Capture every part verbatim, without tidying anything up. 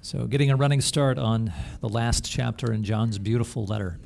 So getting a running start on the last chapter in John's beautiful letter.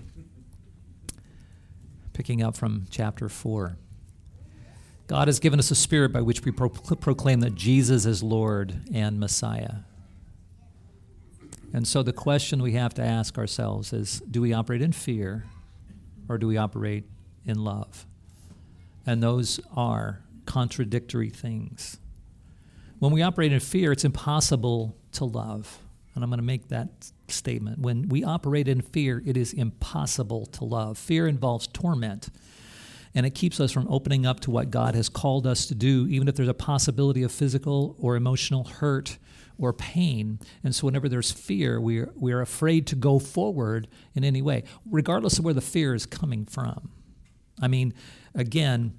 Picking up from chapter four. God has given us a spirit by which we pro- proclaim that Jesus is Lord and Messiah. And so the question we have to ask ourselves is, do we operate in fear or do we operate in love? And those are contradictory things. When we operate in fear, it's impossible to love. And I'm going to make that statement. When we operate in fear, it is impossible to love. Fear involves torment, and it keeps us from opening up to what God has called us to do, even if there's a possibility of physical or emotional hurt or pain. And so whenever there's fear, we're, we're afraid to go forward in any way, regardless of where the fear is coming from. I mean, again,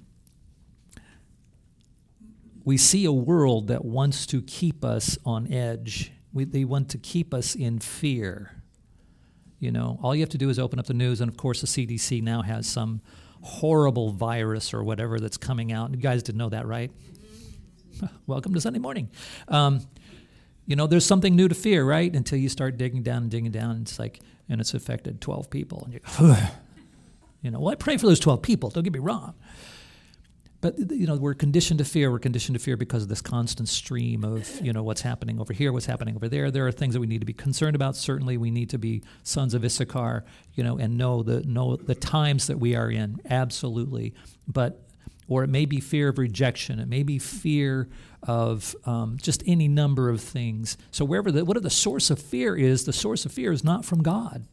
we see a world that wants to keep us on edge. We, they want to keep us in fear. You know, all you have to do is open up the news, and of course the C D C now has some horrible virus or whatever that's coming out. You guys didn't know that, right? Welcome to Sunday morning. Um, you know, there's something new to fear, right? Until you start digging down and digging down, and it's like, and it's affected twelve people. And you, you know, well, I pray for those twelve people, don't get me wrong. But, you know, we're conditioned to fear. We're conditioned to fear because of this constant stream of, you know, what's happening over here, what's happening over there. There are things that we need to be concerned about. Certainly we need to be sons of Issachar, you know, and know the, know the times that we are in. Absolutely. But, or it may be fear of rejection. It may be fear of um, just any number of things. So wherever the, whatever the source of fear is, the source of fear is not from God.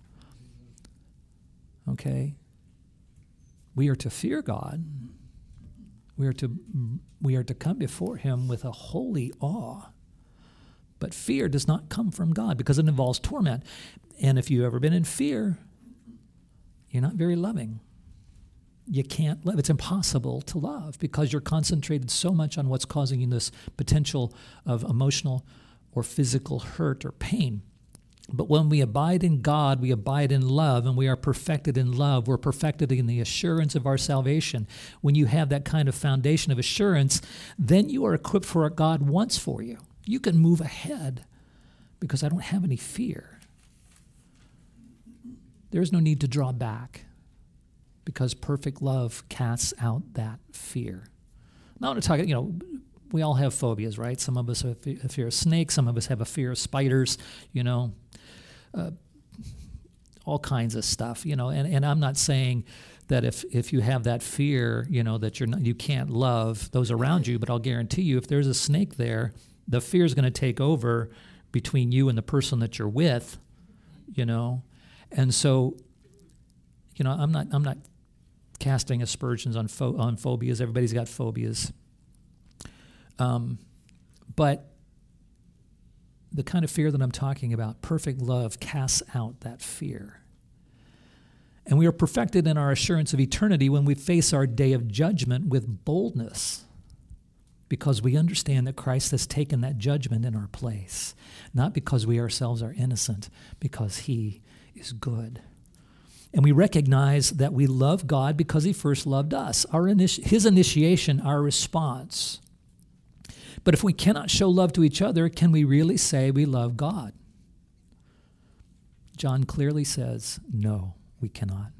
Okay? We are to fear God. We are to we are to come before him with a holy awe. But fear does not come from God because it involves torment. And if you've ever been in fear, you're not very loving. You can't love. It's impossible to love because you're concentrated so much on what's causing you this potential of emotional or physical hurt or pain. But when we abide in God, we abide in love, and we are perfected in love. We're perfected in the assurance of our salvation. When you have that kind of foundation of assurance, then you are equipped for what God wants for you. You can move ahead because I don't have any fear. There is no need to draw back because perfect love casts out that fear. Now I want to talk, you know, we all have phobias, right? Some of us have a fear of snakes. Some of us have a fear of spiders, you know. Uh, all kinds of stuff, you know, and, and I'm not saying that if, if you have that fear, you know, that you're not, you can't love those around you, but I'll guarantee you if there's a snake there, the fear is going to take over between you and the person that you're with, you know, and so, you know, I'm not I'm not casting aspersions on pho- on phobias. Everybody's got phobias, um, but the kind of fear that I'm talking about, perfect love casts out that fear. And we are perfected in our assurance of eternity when we face our day of judgment with boldness because we understand that Christ has taken that judgment in our place, not because we ourselves are innocent, because he is good. And we recognize that we love God because he first loved us. Our initi- his initiation, our response. But if we cannot show love to each other, can we really say we love God? John clearly says, no, we cannot.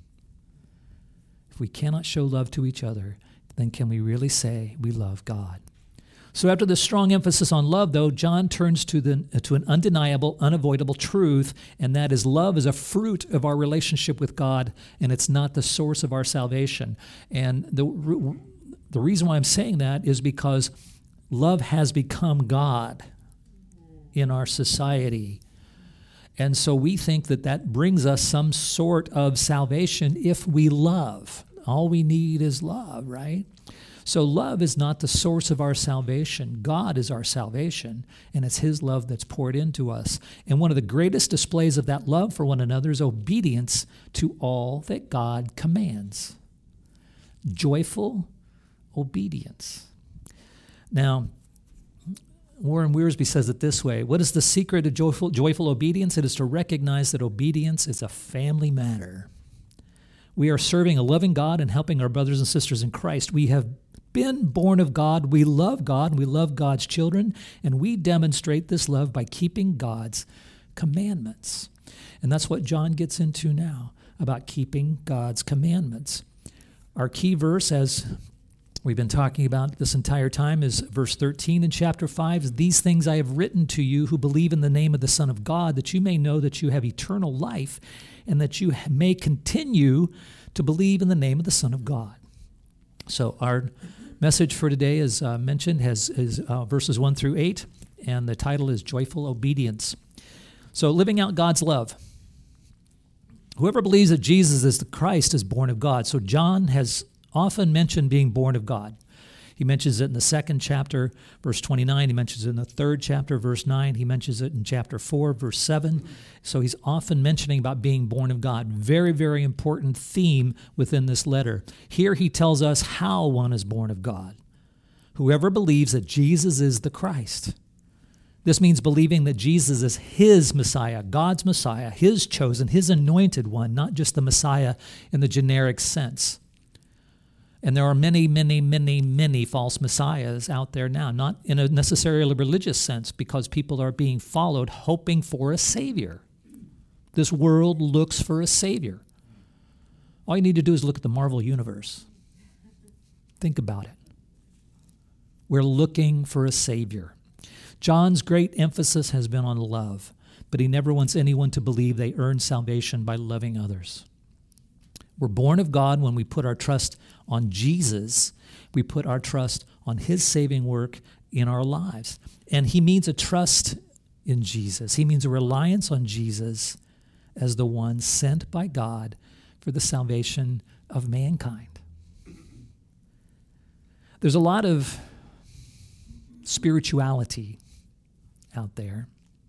If we cannot show love to each other, then can we really say we love God? So after this strong emphasis on love, though, John turns to, the, to an undeniable, unavoidable truth, and that is love is a fruit of our relationship with God, and it's not the source of our salvation. And the, the reason why I'm saying that is because love has become God in our society. And so we think that that brings us some sort of salvation if we love. All we need is love, right? So love is not the source of our salvation. God is our salvation, and it's his love that's poured into us. And one of the greatest displays of that love for one another is obedience to all that God commands. Joyful obedience. Now, Warren Wiersbe says it this way: what is the secret of joyful, joyful obedience? It is to recognize that obedience is a family matter. We are serving a loving God and helping our brothers and sisters in Christ. We have been born of God, we love God, and we love God's children, and we demonstrate this love by keeping God's commandments. And that's what John gets into now, about keeping God's commandments. Our key verse, as we've been talking about this entire time, is verse thirteen in chapter five. These things I have written to you who believe in the name of the Son of God, that you may know that you have eternal life, and that you may continue to believe in the name of the Son of God. So our message for today, as uh, mentioned, has is uh, verses one through eight, and the title is Joyful Obedience. So living out God's love. Whoever believes that Jesus is the Christ is born of God. So John has often mentioned being born of God. He mentions it in the second chapter, verse twenty-nine. He mentions it in the third chapter, verse nine. He mentions it in chapter four, verse seven. So he's often mentioning about being born of God. Very, very important theme within this letter. Here he tells us how one is born of God. Whoever believes that Jesus is the Christ. This means believing that Jesus is his Messiah, God's Messiah, his chosen, his anointed one, not just the Messiah in the generic sense. And there are many, many, many, many false messiahs out there now, not in a necessarily religious sense, because people are being followed hoping for a Savior. This world looks for a Savior. All you need to do is look at the Marvel Universe. Think about it. We're looking for a Savior. John's great emphasis has been on love, but he never wants anyone to believe they earn salvation by loving others. We're born of God when we put our trust on Jesus. We put our trust on his saving work in our lives. And he means a trust in Jesus. He means a reliance on Jesus as the one sent by God for the salvation of mankind. There's a lot of spirituality out there.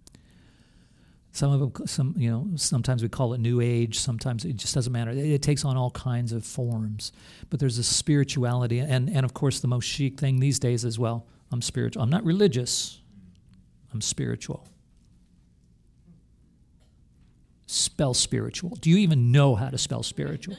Some of them, some you know, sometimes we call it New Age. Sometimes it just doesn't matter. It, it takes on all kinds of forms. But there's a spirituality, and and of course the most chic thing these days as well. I'm spiritual. I'm not religious. I'm spiritual. Spell spiritual. Do you even know how to spell spiritual?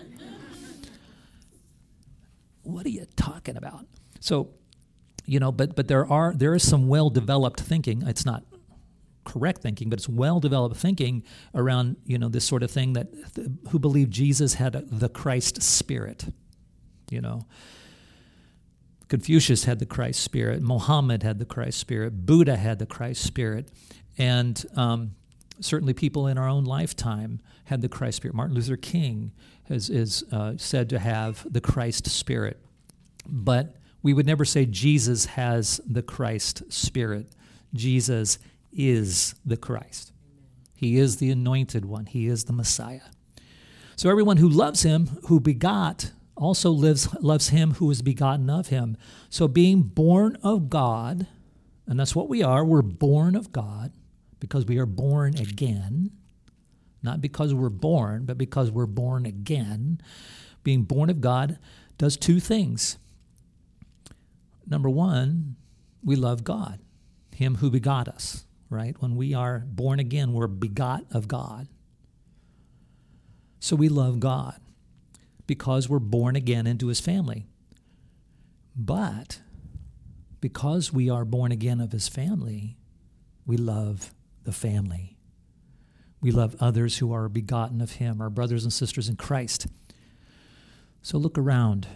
What are you talking about? So, you know, but but there are there is some well-developed thinking. It's not correct thinking, but it's well-developed thinking around, you know, this sort of thing that th- who believe Jesus had a, the Christ spirit. You know, Confucius had the Christ spirit. Muhammad had the Christ spirit. Buddha had the Christ spirit, and um, certainly people in our own lifetime had the Christ spirit. Martin Luther King is is uh, said to have the Christ spirit, but we would never say Jesus has the Christ spirit. Jesus is the Christ. He is the anointed one. He is the Messiah. So everyone who loves him, who begot, also lives loves him who is begotten of him. So being born of God, and that's what we are, we're born of God because we are born again, not because we're born, but because we're born again. Being born of God does two things. Number one, we love God, him who begot us, right? When we are born again, we're begot of God. So we love God because we're born again into his family. But because we are born again of his family, we love the family. We love others who are begotten of him, our brothers and sisters in Christ. So look around.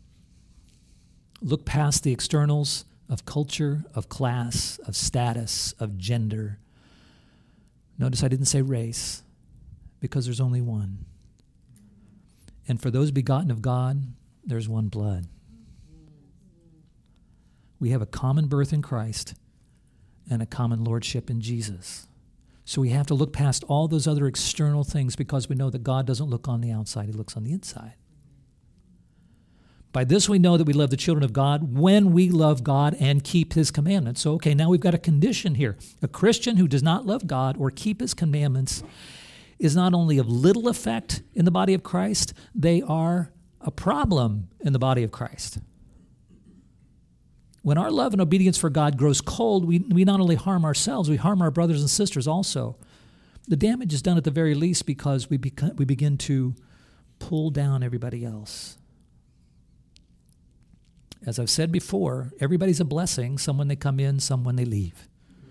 Look past the externals of culture, of class, of status, of gender. Notice I didn't say race, because there's only one. And for those begotten of God, there's one blood. We have a common birth in Christ and a common lordship in Jesus. So we have to look past all those other external things because we know that God doesn't look on the outside, he looks on the inside. By this we know that we love the children of God when we love God and keep his commandments. So, okay, now we've got a condition here. A Christian who does not love God or keep his commandments is not only of little effect in the body of Christ, they are a problem in the body of Christ. When our love and obedience for God grows cold, we, we not only harm ourselves, we harm our brothers and sisters also. The damage is done at the very least because we, beca- we begin to pull down everybody else. As I've said before, everybody's a blessing, some when they come in, some when they leave.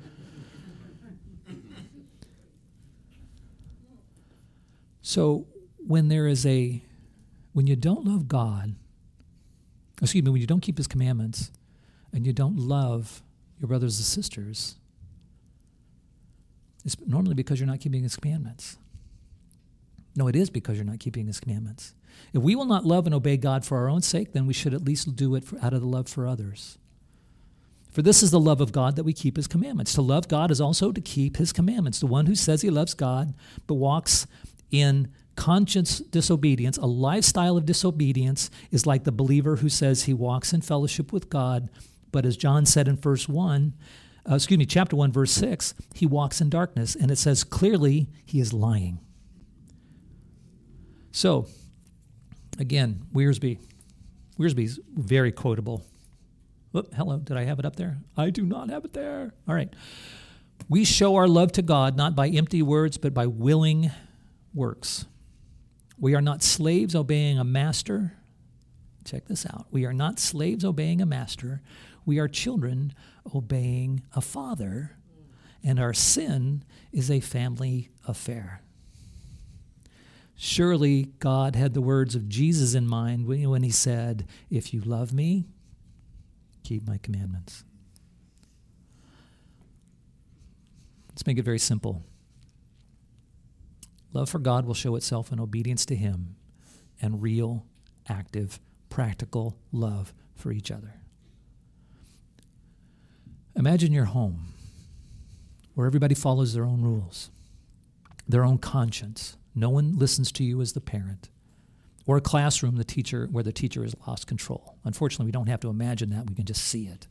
So when there is a, when you don't love God, excuse me, when you don't keep his commandments and you don't love your brothers and sisters, it's normally because you're not keeping his commandments. No, it is because you're not keeping his commandments. If we will not love and obey God for our own sake, then we should at least do it for, out of the love for others. For this is the love of God, that we keep his commandments. To love God is also to keep his commandments. The one who says he loves God but walks in conscious disobedience, a lifestyle of disobedience, is like the believer who says he walks in fellowship with God, but as John said in verse one, uh, excuse me, chapter one, verse six, he walks in darkness, and it says clearly he is lying. So, again, Wiersbe. Wiersbe's very quotable. Oop, hello, did I have it up there? I do not have it there. All right. We show our love to God not by empty words, but by willing works. We are not slaves obeying a master. Check this out. We are not slaves obeying a master. We are children obeying a father, and our sin is a family affair. Surely God had the words of Jesus in mind when he said, if you love me, keep my commandments. Let's make it very simple. Love for God will show itself in obedience to him and real, active, practical love for each other. Imagine your home where everybody follows their own rules, their own conscience. No one listens to you as the parent. Or a classroom the teacher, where the teacher has lost control. Unfortunately, we don't have to imagine that. We can just see it.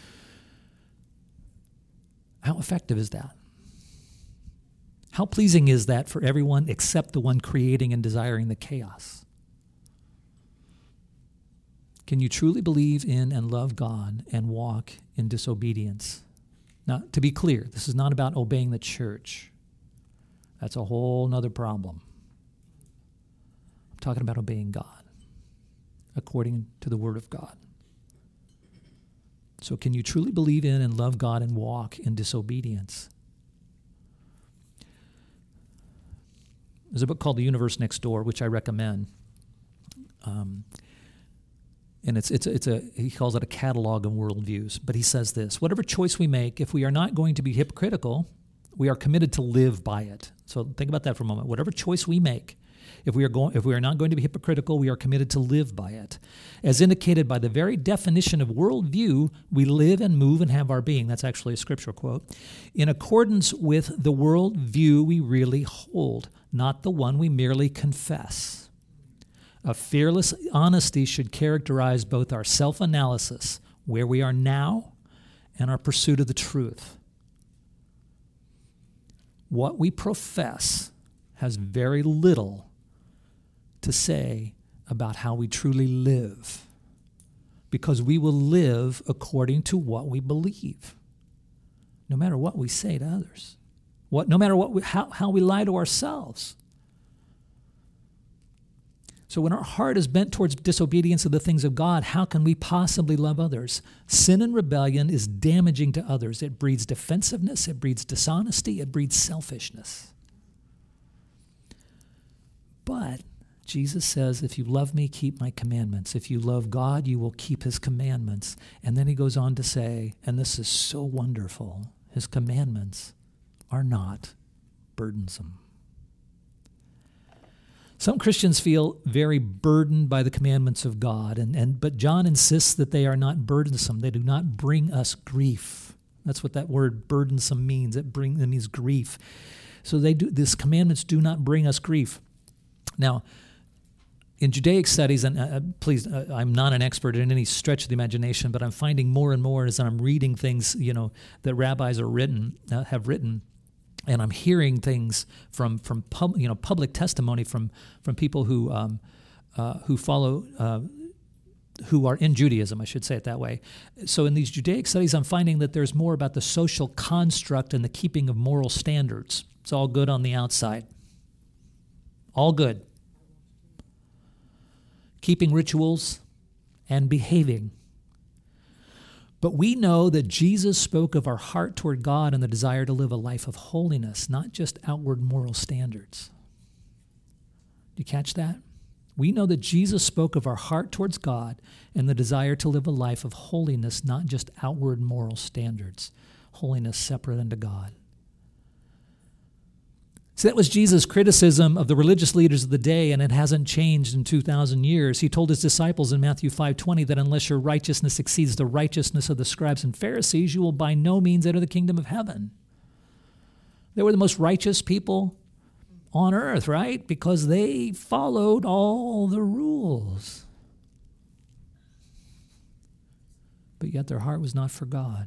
How effective is that? How pleasing is that for everyone except the one creating and desiring the chaos? Can you truly believe in and love God and walk in disobedience? Now, to be clear, this is not about obeying the church. That's a whole nother problem. I'm talking about obeying God according to the Word of God. So can you truly believe in and love God and walk in disobedience? There's a book called The Universe Next Door, which I recommend. Um, and it's it's it's a he calls it a catalog of worldviews. But he says this: whatever choice we make, if we are not going to be hypocritical, we are committed to live by it. So think about that for a moment. Whatever choice we make, if we are going, if we are not going to be hypocritical, we are committed to live by it. As indicated by the very definition of worldview, we live and move and have our being. That's actually a scriptural quote. In accordance with the worldview we really hold, not the one we merely confess. A fearless honesty should characterize both our self-analysis, where we are now, and our pursuit of the truth. What we profess has very little to say about how we truly live, because we will live according to what we believe, no matter what we say to others, what, no matter what we, how, how we lie to ourselves. So when our heart is bent towards disobedience of the things of God, how can we possibly love others? Sin and rebellion is damaging to others. It breeds defensiveness, it breeds dishonesty, it breeds selfishness. But Jesus says, if you love me, keep my commandments. If you love God, you will keep his commandments. And then he goes on to say, and this is so wonderful, his commandments are not burdensome. Some Christians feel very burdened by the commandments of God, and, and but John insists that they are not burdensome. They do not bring us grief. That's what that word burdensome means. It, bring, it means grief. So they do. These commandments do not bring us grief. Now, in Judaic studies, and uh, please, uh, I'm not an expert in any stretch of the imagination, but I'm finding more and more as I'm reading things, you know, that rabbis are written, uh, have written. And I'm hearing things from from pub, you know public testimony from from people who um, uh, who follow uh, who are in Judaism, I should say it that way. So in these Judaic studies, I'm finding that there's more about the social construct and the keeping of moral standards. It's all good on the outside, all good. Keeping rituals and behaving But we know that Jesus spoke of our heart toward God and the desire to live a life of holiness, not just outward moral standards. Do you catch that? We know that Jesus spoke of our heart towards God and the desire to live a life of holiness, not just outward moral standards, holiness separate unto God. So that was Jesus' criticism of the religious leaders of the day, and it hasn't changed in two thousand years. He told his disciples in Matthew five twenty that unless your righteousness exceeds the righteousness of the scribes and Pharisees, you will by no means enter the kingdom of heaven. They were the most righteous people on earth, right? Because they followed all the rules. But yet their heart was not for God.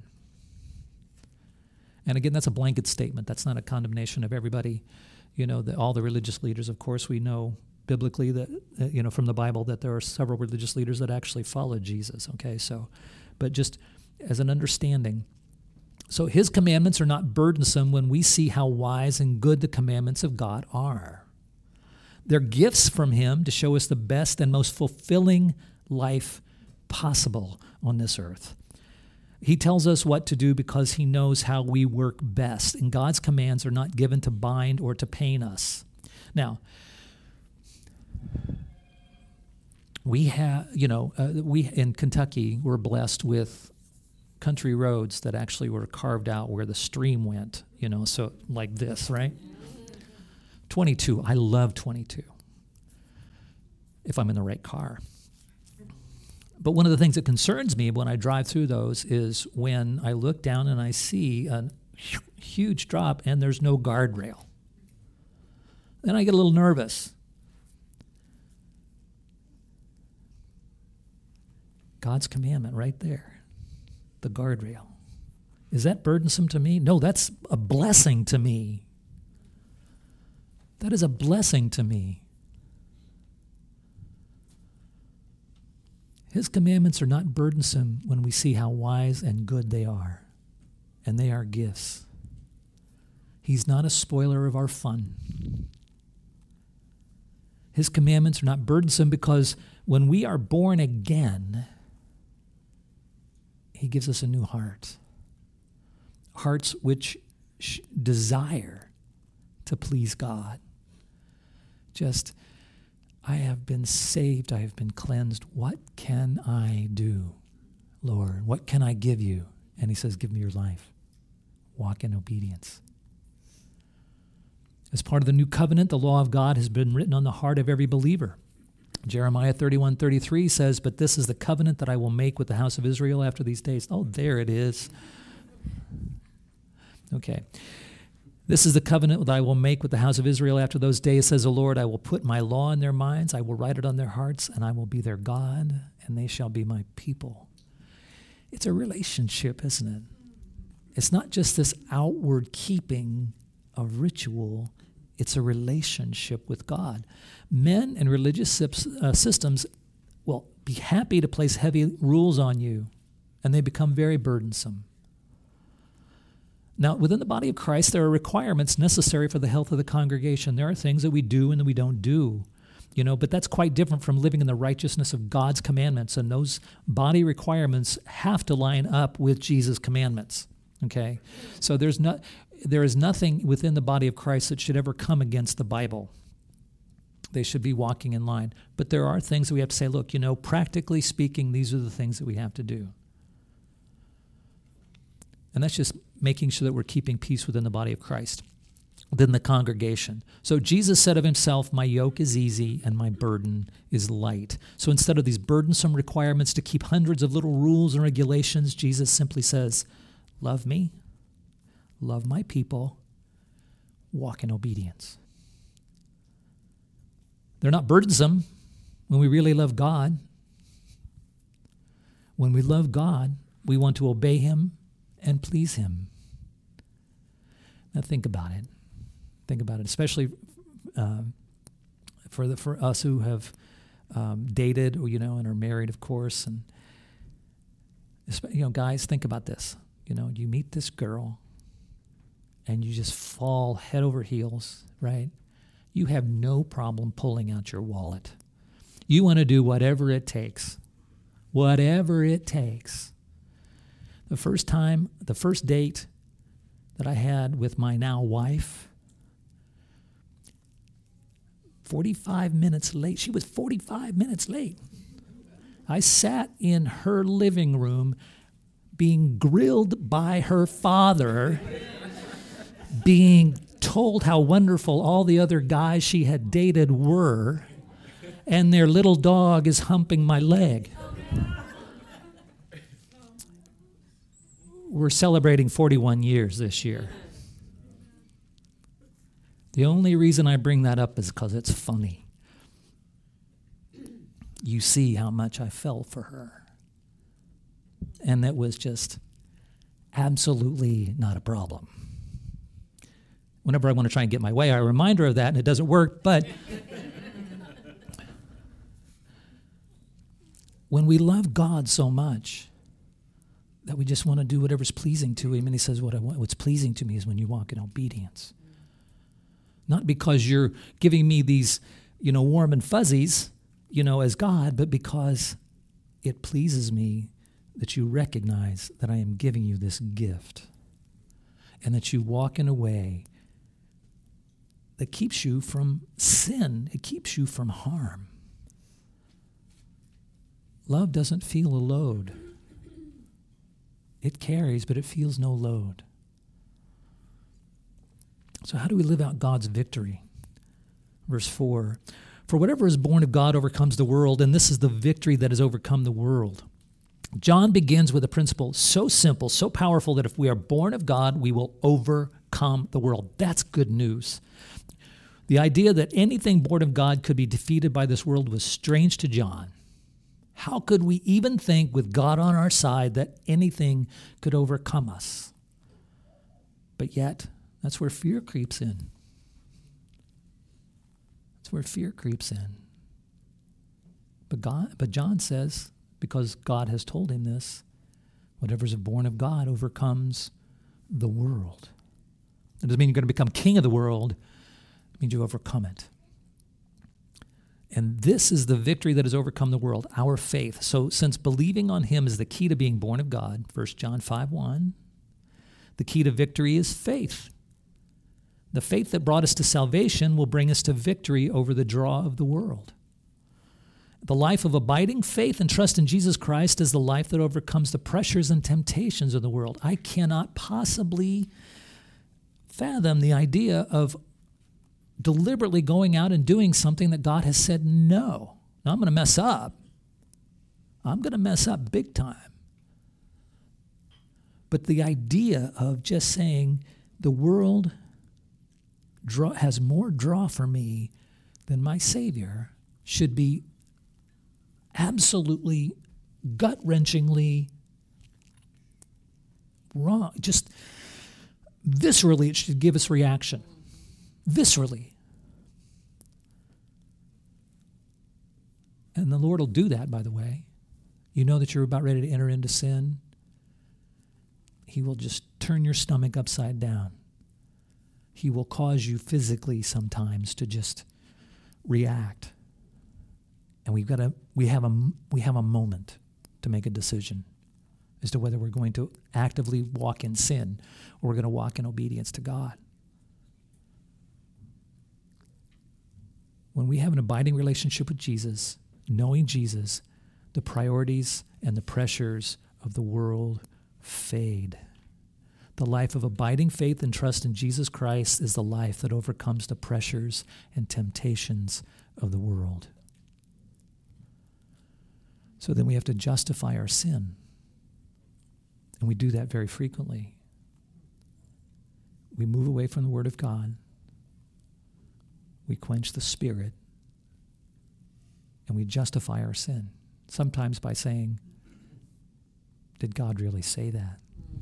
And again, that's a blanket statement. That's not a condemnation of everybody. You know, the, all the religious leaders. Of course, we know biblically that, uh, you know, from the Bible that there are several religious leaders that actually followed Jesus, okay? So, but just as an understanding. So his commandments are not burdensome when we see how wise and good the commandments of God are. They're gifts from him to show us the best and most fulfilling life possible on this earth. He tells us what to do because he knows how we work best, and God's commands are not given to bind or to pain us. Now, we have, you know, uh, we in Kentucky, we're blessed with country roads that actually were carved out where the stream went, you know, so like this, right? twenty-two, I love twenty-two if I'm in the right car. But one of the things that concerns me when I drive through those is when I look down and I see a huge drop and there's no guardrail. Then I get a little nervous. God's commandment right there, the guardrail. Is that burdensome to me? No, that's a blessing to me. That is a blessing to me. His commandments are not burdensome when we see how wise and good they are, and they are gifts. He's not a spoiler of our fun. His commandments are not burdensome because when we are born again, he gives us a new heart. Hearts which desire to please God. Just, I have been saved, I have been cleansed. What can I do, Lord? What can I give you? And he says, give me your life. Walk in obedience. As part of the new covenant, the law of God has been written on the heart of every believer. Jeremiah thirty-one thirty-three says, but this is the covenant that I will make with the house of Israel after these days. Oh, there it is. Okay. This is the covenant that I will make with the house of Israel after those days, says the Lord. I will put my law in their minds, I will write it on their hearts, and I will be their God, and they shall be my people. It's a relationship, isn't it? It's not just this outward keeping of ritual. It's a relationship with God. Men and religious uh, systems will be happy to place heavy rules on you, and they become very burdensome. Now, within the body of Christ, there are requirements necessary for the health of the congregation. There are things that we do and that we don't do, you know, but that's quite different from living in the righteousness of God's commandments, and those body requirements have to line up with Jesus' commandments, okay? So there's not, there is nothing within the body of Christ that should ever come against the Bible. They should be walking in line. But there are things that we have to say, look, you know, practically speaking, these are the things that we have to do. And that's just making sure that we're keeping peace within the body of Christ, within the congregation. So Jesus said of himself, my yoke is easy and my burden is light. So instead of these burdensome requirements to keep hundreds of little rules and regulations, Jesus simply says, love me, love my people, walk in obedience. They're not burdensome when we really love God. When we love God, we want to obey him and please him. Now think about it. Think about it, especially uh, for the for us who have um, dated, or, you know, and are married, of course. And you know, guys, think about this. You know, you meet this girl, and you just fall head over heels, right? You have no problem pulling out your wallet. You want to do whatever it takes, whatever it takes. The first time, the first date that I had with my now wife, forty-five minutes late. She was forty-five minutes late. I sat in her living room being grilled by her father, being told how wonderful all the other guys she had dated were, and their little dog is humping my leg. We're celebrating forty-one years this year. The only reason I bring that up is because it's funny. You see how much I felt for her. And that was just absolutely not a problem. Whenever I want to try and get my way, I remind her of that, and it doesn't work. But when we love God so much that we just want to do whatever's pleasing to Him, and He says, what I want, what's pleasing to me is when you walk in obedience. Not because you're giving me these, you know, warm and fuzzies, you know, as God, but because it pleases me that you recognize that I am giving you this gift, and that you walk in a way that keeps you from sin. It keeps you from harm. Love doesn't feel a load. It carries, but it feels no load. So how do we live out God's victory? Verse four, for whatever is born of God overcomes the world, and this is the victory that has overcome the world. John begins with a principle so simple, so powerful, that if we are born of God, we will overcome the world. That's good news. The idea that anything born of God could be defeated by this world was strange to John. How could we even think, with God on our side, that anything could overcome us? But yet, that's where fear creeps in. That's where fear creeps in. But God, but John says, because God has told him this, whatever's born of God overcomes the world. That doesn't mean you're going to become king of the world. It means you overcome it. And this is the victory that has overcome the world, our faith. So since believing on Him is the key to being born of God, First John five one, the key to victory is faith. The faith that brought us to salvation will bring us to victory over the draw of the world. The life of abiding faith and trust in Jesus Christ is the life that overcomes the pressures and temptations of the world. I cannot possibly fathom the idea of deliberately going out and doing something that God has said no. Now, I'm going to mess up. I'm going to mess up big time. But the idea of just saying the world draw, has more draw for me than my Savior should be absolutely gut-wrenchingly wrong. Just viscerally, it should give us reaction. Viscerally. And the Lord will do that, by the way. You know that you're about ready to enter into sin. He will just turn your stomach upside down. He will cause you physically sometimes to just react. And we've got a we have a we have a moment to make a decision as to whether we're going to actively walk in sin or we're going to walk in obedience to God. When we have an abiding relationship with Jesus, knowing Jesus, the priorities and the pressures of the world fade. The life of abiding faith and trust in Jesus Christ is the life that overcomes the pressures and temptations of the world. So then we have to justify our sin. And we do that very frequently. We move away from the Word of God. We quench the Spirit. And we justify our sin. Sometimes by saying, did God really say that?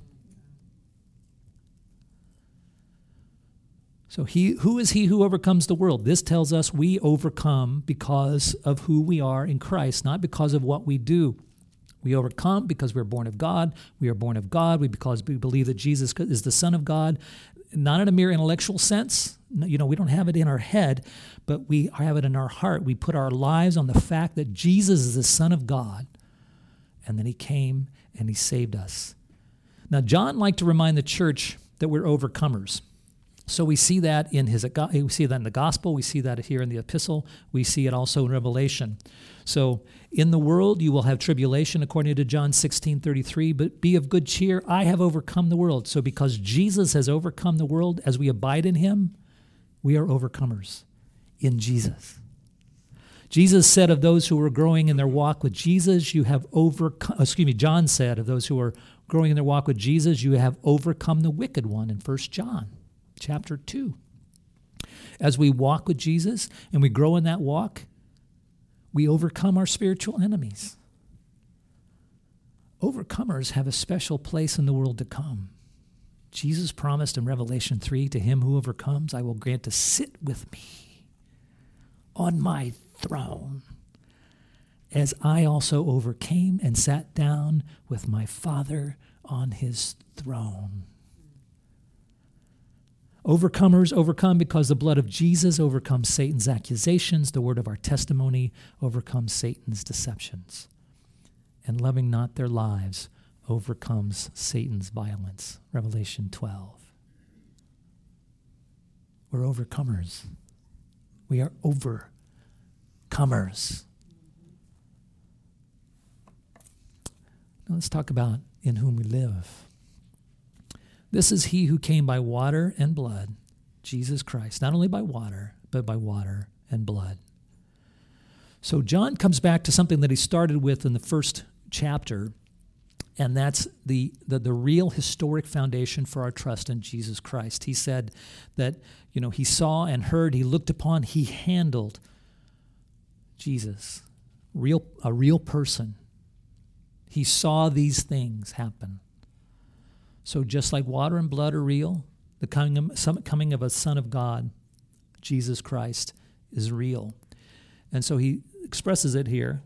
So he, who is he who overcomes the world? This tells us we overcome because of who we are in Christ, not because of what we do. We overcome because we're born of God. We are born of God we, because we believe that Jesus is the Son of God, not in a mere intellectual sense. You know, we don't have it in our head, but we have it in our heart. We put our lives on the fact that Jesus is the Son of God, and that He came and He saved us. Now, John liked to remind the church that we're overcomers. So we see that in his we see that in the gospel, we see that here in the epistle, we see it also in Revelation. So in the world you will have tribulation, according to John sixteen thirty-three, but be of good cheer, I have overcome the world. So because Jesus has overcome the world, as we abide in him, we are overcomers in Jesus. Jesus said of those who were growing in their walk with Jesus, you have overcome, excuse me, John said of those who are growing in their walk with Jesus, you have overcome the wicked one in First John chapter two. As we walk with Jesus and we grow in that walk, we overcome our spiritual enemies. Overcomers have a special place in the world to come. Jesus promised in Revelation three, to him who overcomes, I will grant to sit with me on my throne, as I also overcame and sat down with my Father on his throne. Overcomers overcome because the blood of Jesus overcomes Satan's accusations. The word of our testimony overcomes Satan's deceptions. And loving not their lives overcomes Satan's violence. Revelation twelve. We're overcomers. We are overcomers. Now let's talk about in whom we live. This is he who came by water and blood, Jesus Christ, not only by water, but by water and blood. So John comes back to something that he started with in the first chapter, and that's the, the, the real historic foundation for our trust in Jesus Christ. He said that, you know, he saw and heard, he looked upon, he handled Jesus, real, a real person. He saw these things happen. So just like water and blood are real, the coming of, coming of a Son of God, Jesus Christ, is real. And so he expresses it here.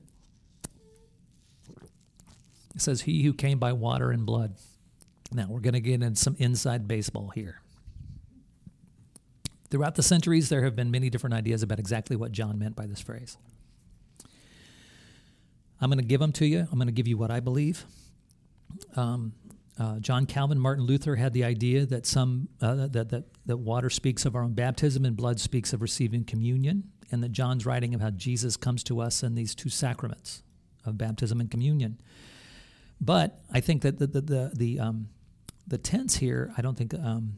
It says, he who came by water and blood. Now, we're going to get into some inside baseball here. Throughout the centuries, there have been many different ideas about exactly what John meant by this phrase. I'm going to give them to you. I'm going to give you what I believe. Um, uh, John Calvin, Martin Luther had the idea that some uh, that, that that water speaks of our own baptism and blood speaks of receiving communion, and that John's writing of how Jesus comes to us in these two sacraments of baptism and communion. But I think that the the the, the um, the tense here, I don't think um,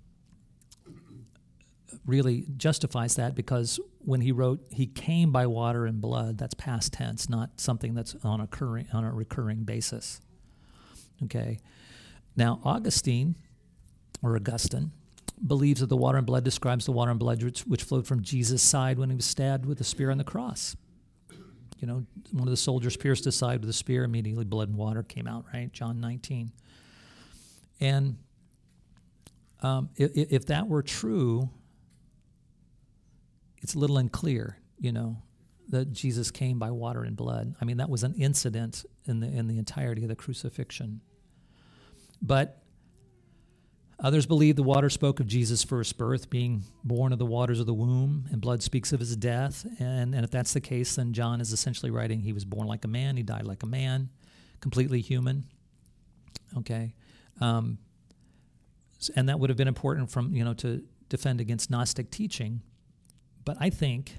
really justifies that, because when he wrote, he came by water and blood, that's past tense, not something that's on a recurring, on a recurring basis. Okay. Now, Augustine, or Augustine, believes that the water and blood describes the water and blood which, which flowed from Jesus' side when he was stabbed with a spear on the cross. You know, one of the soldiers pierced his side with a spear, immediately blood and water came out, right? John nineteen. And um, if, if that were true, it's a little unclear, you know, that Jesus came by water and blood. I mean, that was an incident in the in the entirety of the crucifixion. But others believe the water spoke of Jesus' first birth, being born of the waters of the womb, and blood speaks of his death. And, and if that's the case, then John is essentially writing he was born like a man, he died like a man, completely human. Okay. Um, and that would have been important from, you know, to defend against Gnostic teaching. But I think,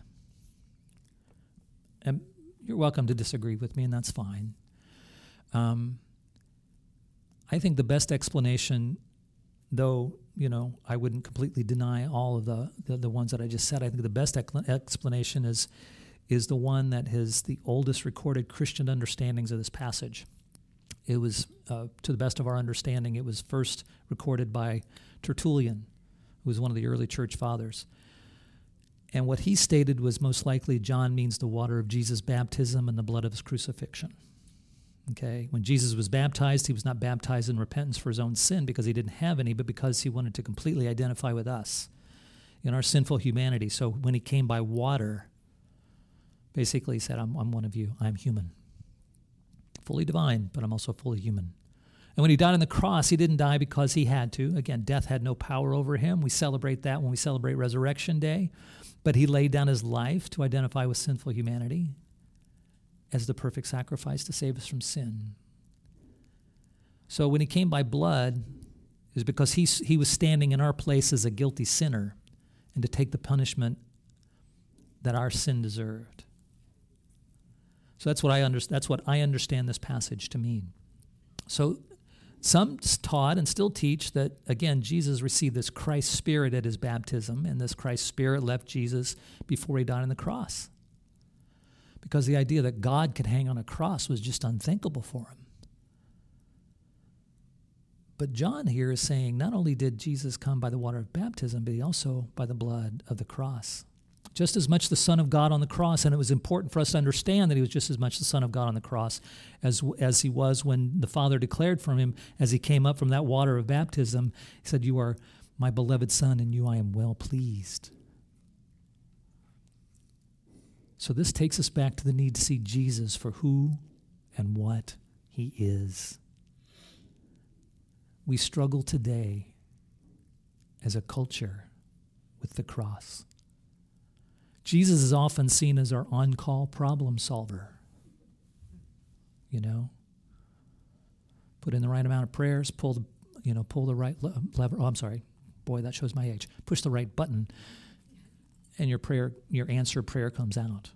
and you're welcome to disagree with me, and that's fine. Um, I think the best explanation, though, you know, I wouldn't completely deny all of the, the, the ones that I just said, I think the best ec- explanation is is the one that has the oldest recorded Christian understandings of this passage. It was, uh, to the best of our understanding, it was first recorded by Tertullian, who was one of the early church fathers. And what he stated was most likely John means the water of Jesus' baptism and the blood of his crucifixion. Okay, when Jesus was baptized, he was not baptized in repentance for his own sin because he didn't have any, but because he wanted to completely identify with us in our sinful humanity. So when he came by water, basically he said, I'm, I'm one of you. I'm human. Fully divine, but I'm also fully human. And when he died on the cross, he didn't die because he had to. Again, death had no power over him. We celebrate that when we celebrate Resurrection Day. But he laid down his life to identify with sinful humanity as the perfect sacrifice to save us from sin. So when he came by blood, it was because he, he was standing in our place as a guilty sinner and to take the punishment that our sin deserved. So that's what I under, that's what I understand this passage to mean. So some taught and still teach that, again, Jesus received this Christ Spirit at his baptism, and this Christ Spirit left Jesus before he died on the cross. Because the idea that God could hang on a cross was just unthinkable for him. But John here is saying not only did Jesus come by the water of baptism, but he also by the blood of the cross. Just as much the Son of God on the cross, and it was important for us to understand that he was just as much the Son of God on the cross as as he was when the Father declared from him as he came up from that water of baptism. He said, "You are my beloved Son, in you I am well pleased." So this takes us back to the need to see Jesus for who and what he is. We struggle today as a culture with the cross. Jesus is often seen as our on-call problem solver. You know, put in the right amount of prayers, pull the, you know, pull the right le- lever. Oh, I'm sorry, boy, that shows my age. Push the right button, and your prayer, your answered prayer comes out.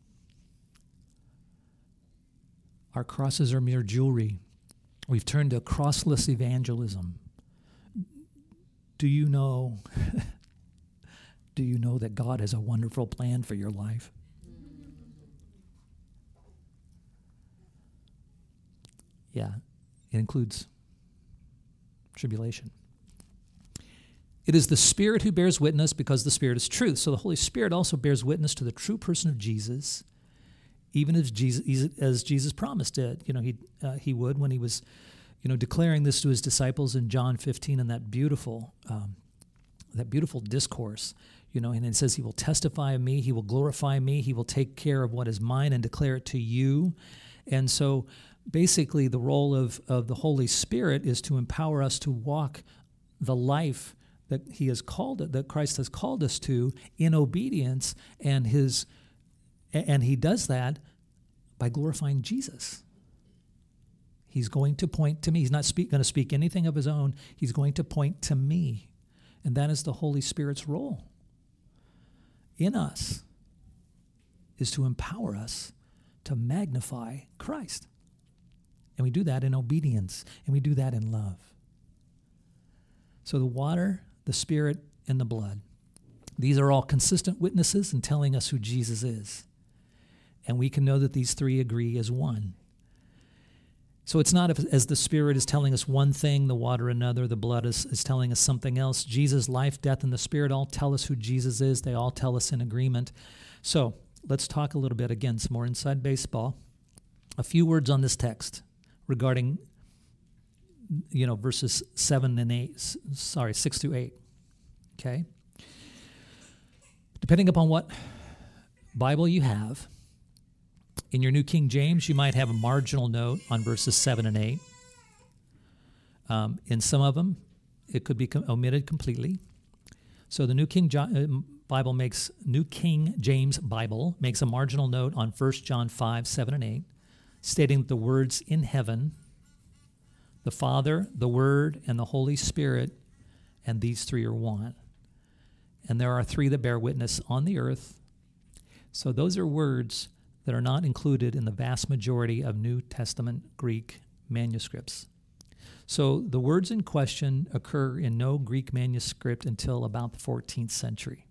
Our crosses are mere jewelry. We've turned to crossless evangelism. Do you know? Do you know that God has a wonderful plan for your life? Yeah, it includes tribulation. It is the Spirit who bears witness because the Spirit is truth. So the Holy Spirit also bears witness to the true person of Jesus, even as Jesus, as Jesus promised it. You know, he uh, he would when he was, you know, declaring this to his disciples in John fifteen in that beautiful um, that beautiful discourse. You know, and it says he will testify of me, he will glorify me, he will take care of what is mine and declare it to you. And so basically the role of, of the Holy Spirit is to empower us to walk the life that he has called it, that Christ has called us to in obedience, and his and he does that by glorifying Jesus. He's going to point to me. He's not speak, going to speak anything of his own. He's going to point to me. And that is the Holy Spirit's role in us, is to empower us to magnify Christ. And we do that in obedience, and we do that in love. So the water, the Spirit, and the blood, these are all consistent witnesses in telling us who Jesus is. And we can know that these three agree as one. So it's not if, as the Spirit is telling us one thing, the water another, the blood is, is telling us something else. Jesus' life, death, and the Spirit all tell us who Jesus is. They all tell us in agreement. So let's talk a little bit, again, some more inside baseball. A few words on this text regarding, you know, verses seven and eight, sorry, six through eight, okay? Depending upon what Bible you have, in your New King James, you might have a marginal note on verses seven and eight. Um, in some of them, it could be com- omitted completely. So the New King jo- Bible makes New King James Bible makes a marginal note on First John five, seven, and eight, stating that the words in heaven, the Father, the Word, and the Holy Spirit, and these three are one. And there are three that bear witness on the earth. So those are words that are not included in the vast majority of New Testament Greek manuscripts. So the words in question occur in no Greek manuscript until about the fourteenth century,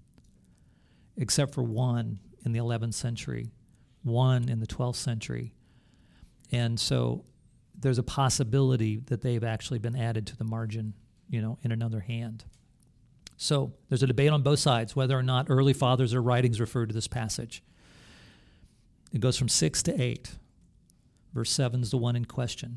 except for one in the eleventh century, one in the twelfth century. And so there's a possibility that they've actually been added to the margin, you know, in another hand. So there's a debate on both sides whether or not early fathers or writings refer to this passage. It goes from six to eight. Verse seven is the one in question.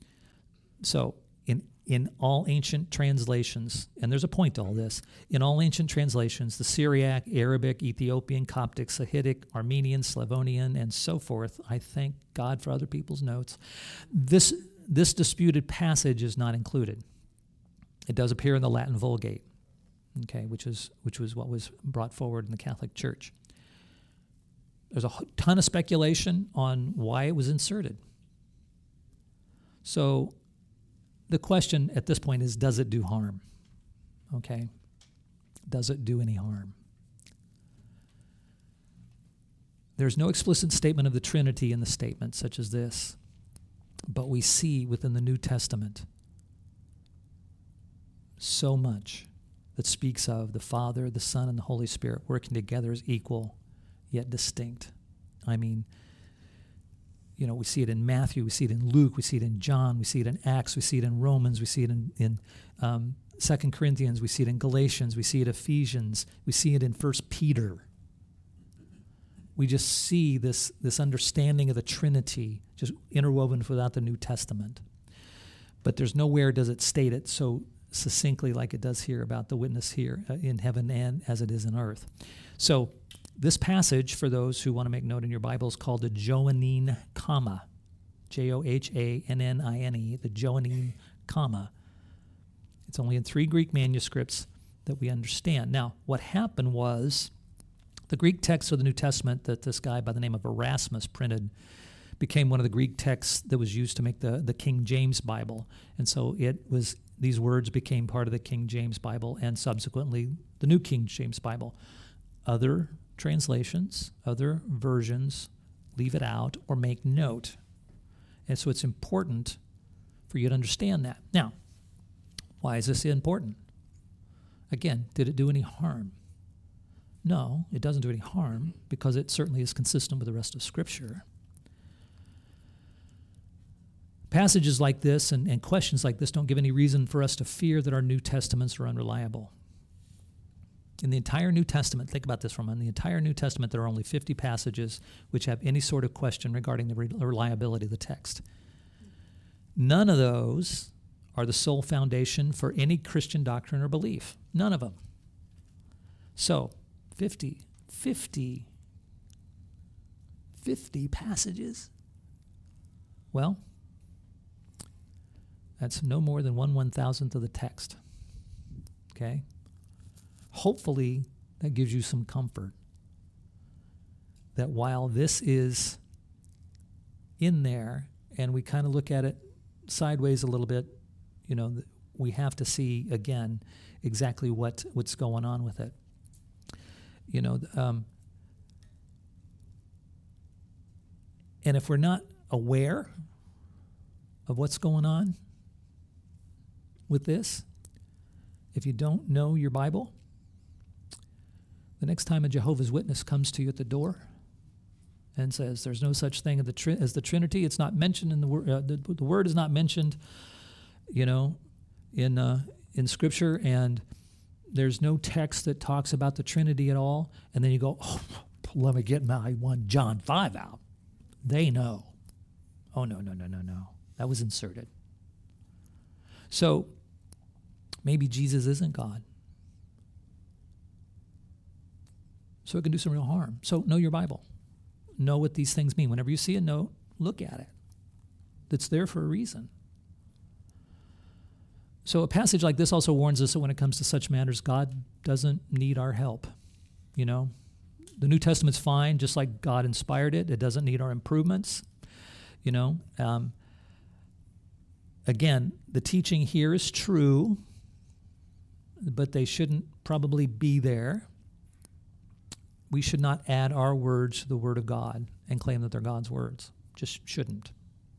So in in all ancient translations, and there's a point to all this, in all ancient translations, the Syriac, Arabic, Ethiopian, Coptic, Sahidic, Armenian, Slavonian, and so forth, I thank God for other people's notes, this, this disputed passage is not included. It does appear in the Latin Vulgate, okay, which is which was what was brought forward in the Catholic Church. There's a ton of speculation on why it was inserted. So the question at this point is, does it do harm? Okay? Does it do any harm? There's no explicit statement of the Trinity in the statement such as this, but we see within the New Testament so much that speaks of the Father, the Son, and the Holy Spirit working together as equal yet distinct. I mean, you know, we see it in Matthew, we see it in Luke, we see it in John, we see it in Acts, we see it in Romans, we see it in, in um, Second Corinthians, we see it in Galatians, we see it in Ephesians, we see it in First Peter. We just see this, this understanding of the Trinity just interwoven throughout the New Testament. But there's nowhere does it state it so succinctly like it does here about the witness here uh, in heaven and as it is in earth. So this passage, for those who want to make note in your Bible, is called the Johannine comma, J O H A N N I N E, the Johannine comma. It's only in three Greek manuscripts that we understand. Now, what happened was the Greek text of the New Testament that this guy by the name of Erasmus printed became one of the Greek texts that was used to make the, the King James Bible. And so it was these words became part of the King James Bible and subsequently the New King James Bible. Other translations, other versions leave it out or make note. And so it's important for you to understand that. Now, why is this important? Again, did it do any harm? No, it doesn't do any harm because it certainly is consistent with the rest of Scripture. Passages like this and, and questions like this don't give any reason for us to fear that our New Testaments are unreliable. In the entire New Testament, think about this for a moment, in the entire New Testament there are only fifty passages which have any sort of question regarding the re- reliability of the text. None of those are the sole foundation for any Christian doctrine or belief. None of them. So, fifty, fifty, fifty passages. Well, that's no more than one one-thousandth of the text. Okay? Hopefully, that gives you some comfort that while this is in there and we kind of look at it sideways a little bit, you know, we have to see, again, exactly what, what's going on with it. You know, um, and if we're not aware of what's going on with this, if you don't know your Bible, the next time a Jehovah's Witness comes to you at the door and says there's no such thing as the, tri- as the Trinity, it's not mentioned in the word, uh, the, the word is not mentioned, you know, in uh, in Scripture, and there's no text that talks about the Trinity at all, and then you go, oh, let me get my one John five out. They know. Oh, no, no, no, no, no. That was inserted. So maybe Jesus isn't God. So it can do some real harm. So know your Bible. Know what these things mean. Whenever you see a note, look at it. It's there for a reason. So a passage like this also warns us that when it comes to such matters, God doesn't need our help. You know, the New Testament's fine, just like God inspired it. It doesn't need our improvements. You know, um, again, the teaching here is true, but they shouldn't probably be there. We should not add our words to the Word of God and claim that they're God's words. Just shouldn't.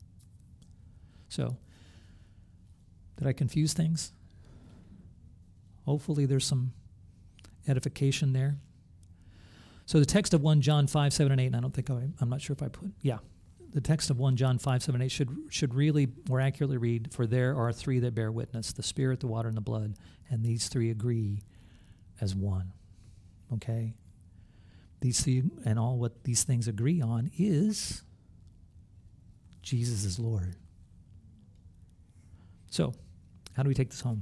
So, did I confuse things? Hopefully there's some edification there. So the text of First John five, seven, and eight, and I don't think I, I'm not sure if I put, yeah. The text of First John five, seven, eight should, should really more accurately read, for there are three that bear witness, the Spirit, the water, and the blood, and these three agree as one. Okay? These three, and all what these things agree on is Jesus is Lord. So, how do we take this home?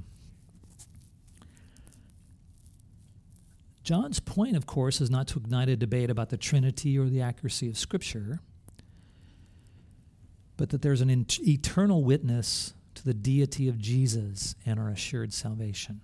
John's point, of course, is not to ignite a debate about the Trinity or the accuracy of Scripture, but that there's an in- eternal witness to the deity of Jesus and our assured salvation.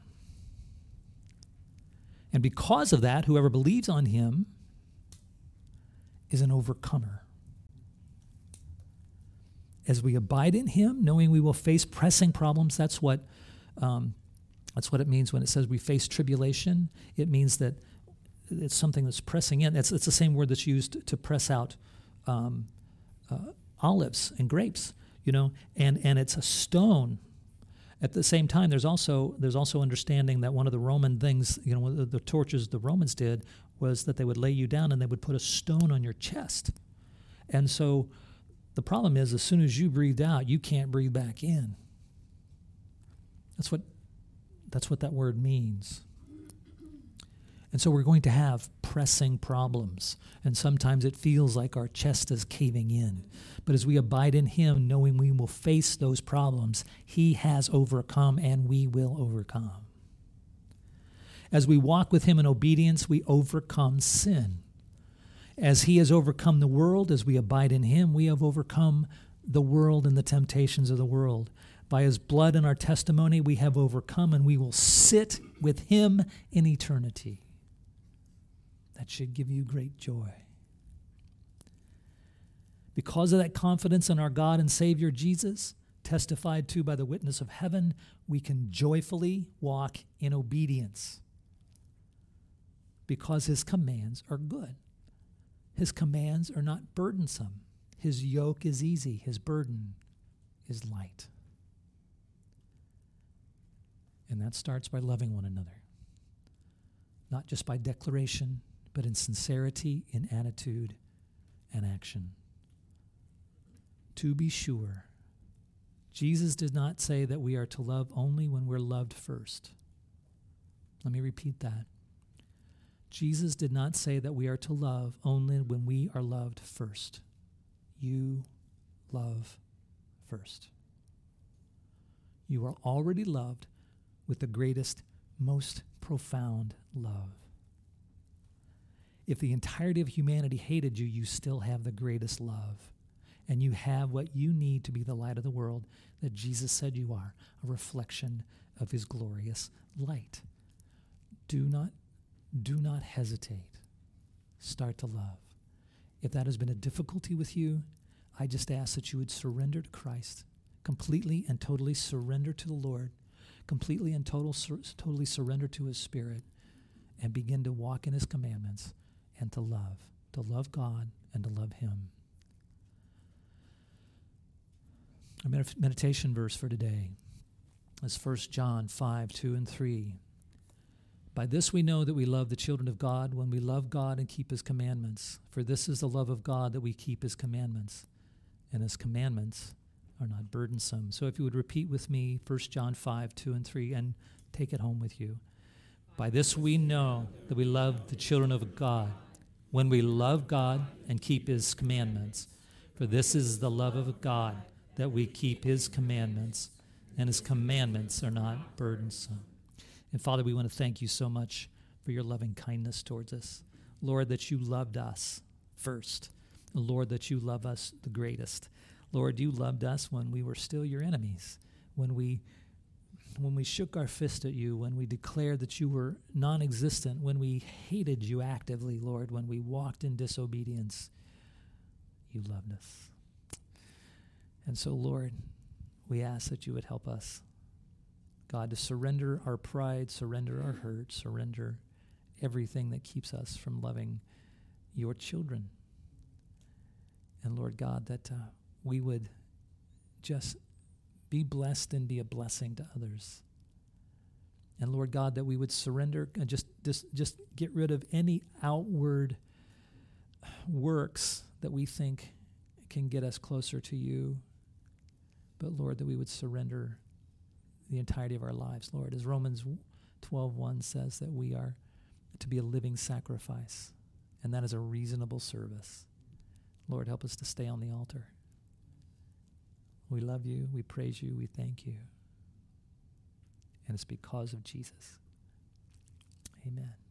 And because of that, whoever believes on him is an overcomer. as we abide in him, knowing we will face pressing problems. That's what um, that's what it means when it says we face tribulation. It means that it's something that's pressing in. It's, it's the same word that's used to press out um, uh, olives and grapes, you know, and, and it's a stone. At the same time, there's also there's also understanding that one of the Roman things, you know, the, the tortures the Romans did was that they would lay you down and they would put a stone on your chest. And so the problem is, as soon as you breathed out, you can't breathe back in. That's what that's what that word means. And so we're going to have pressing problems. And sometimes it feels like our chest is caving in. But as we abide in him, knowing we will face those problems, he has overcome and we will overcome. As we walk with him in obedience, we overcome sin. As he has overcome the world, as we abide in him, we have overcome the world and the temptations of the world. By his blood and our testimony, we have overcome, and we will sit with him in eternity. That should give you great joy. Because of that confidence in our God and Savior Jesus, testified to by the witness of heaven, we can joyfully walk in obedience. Because his commands are good. His commands are not burdensome. His yoke is easy. His burden is light. And that starts by loving one another. Not just by declaration, but in sincerity, in attitude, and action. To be sure, Jesus did not say that we are to love only when we're loved first. Let me repeat that. Jesus did not say that we are to love only when we are loved first. You love first. You are already loved with the greatest, most profound love. If the entirety of humanity hated you, you still have the greatest love. And you have what you need to be the light of the world that Jesus said you are, a reflection of his glorious light. Do not, do not hesitate. Start to love. If that has been a difficulty with you, I just ask that you would surrender to Christ, completely and totally surrender to the Lord, completely and total, sur- totally surrender to his Spirit, and begin to walk in his commandments and to love, to love God and to love him. Our med- meditation verse for today is First John five, two and three. By this we know that we love the children of God, when we love God and keep his commandments. For this is the love of God, that we keep his commandments, and his commandments are not burdensome. So if you would repeat with me First John five, two and three, and take it home with you. By this we know that we love the children of God, when we love God and keep his commandments. For this is the love of God, that we keep his commandments, and his commandments are not burdensome. And Father, we want to thank you so much for your loving kindness towards us. Lord, that you loved us first. Lord, that you love us the greatest. Lord, you loved us when we were still your enemies, when we when we shook our fist at you, when we declared that you were non-existent, when we hated you actively, Lord, when we walked in disobedience. You loved us. And so, Lord, we ask that you would help us, God, to surrender our pride, surrender our hurt, surrender everything that keeps us from loving your children. And Lord God, that uh, we would just be blessed and be a blessing to others. And Lord God, that we would surrender and just, just, just get rid of any outward works that we think can get us closer to you. But Lord, that we would surrender the entirety of our lives, Lord. As Romans twelve one says, that we are to be a living sacrifice, and that is a reasonable service. Lord, help us to stay on the altar. We love you, we praise you, we thank you. And it's because of Jesus. Amen.